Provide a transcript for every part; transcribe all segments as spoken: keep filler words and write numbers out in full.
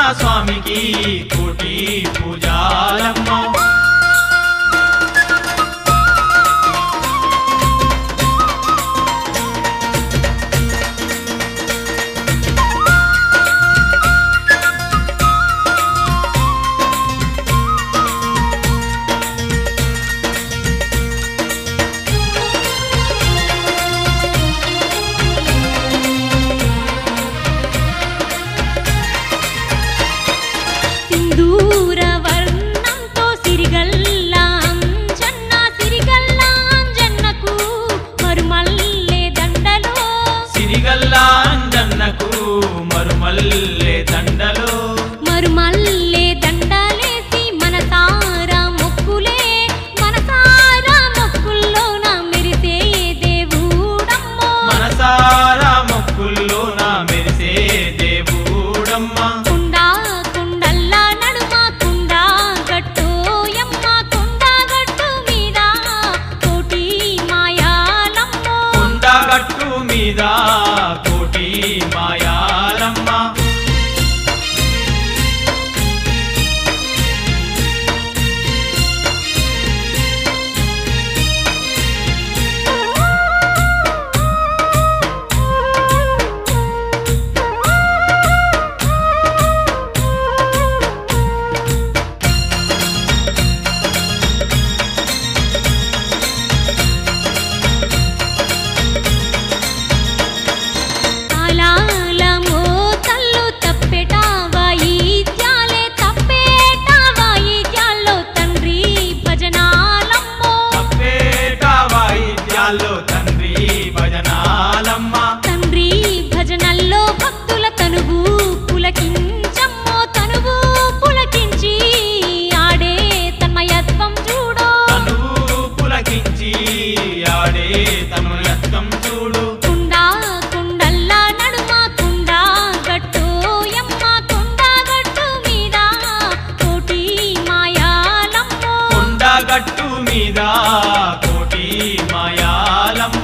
స్వామికి కోటి పూజాలమ్మ అంజన్నకు మరుమల్లె దండలో మరుమల్లె దండలేసి మనసారా మొక్కులే మనసారా మొక్కుల్లోన మెరిసే దేవుడమ్మో మనసారా మొక్కుల్లోన మెరిసే దేవుడమ్మ కుండా కుండల్లా నడుమ కుండా గట్టోయమ్మ కుండా గట్టు మీద కోటి మాయాలమ్మో కుండా గట్టు మీద కోటి మాయాలమ్మ తండ్రి భజనాలమ్మ తండ్రి భజనల్లో భక్తుల తనువు పులకించమ్మో తనువు పులకించి ఆడే తన్మయత్వం చూడో తనువు పులకించి ఆడే తన్మయత్వం చూడు కుండా కుండల్లా నడుమ కుండా గట్టోయమ్మ కుండా గట్టు మీద కోటి మాయాలమ్మో కుండా గట్టు మీద కోటి మాయాలమ్మ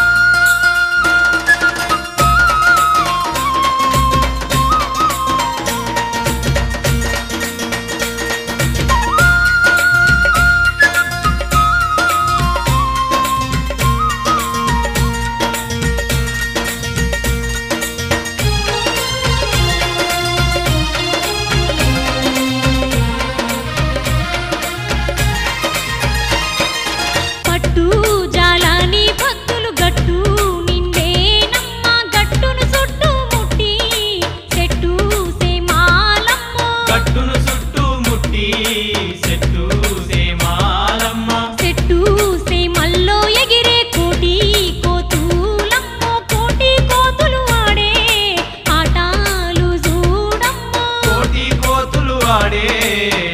పట్టు జాలాని భక్తులు గట్టు నిండేనమ్మ గట్టును చుట్టూ ముట్టి చెట్టు సేమాలమ్మో గట్టును చుట్టూ ముట్టి చెట్టు సేమాలమ్మ చెట్టు సేమల్లో ఎగిరే కోటి కోతులమ్మో కోటి కోతులు ఆడే ఆటాలు చూడమ్మో కోటి కోతులు ఆడే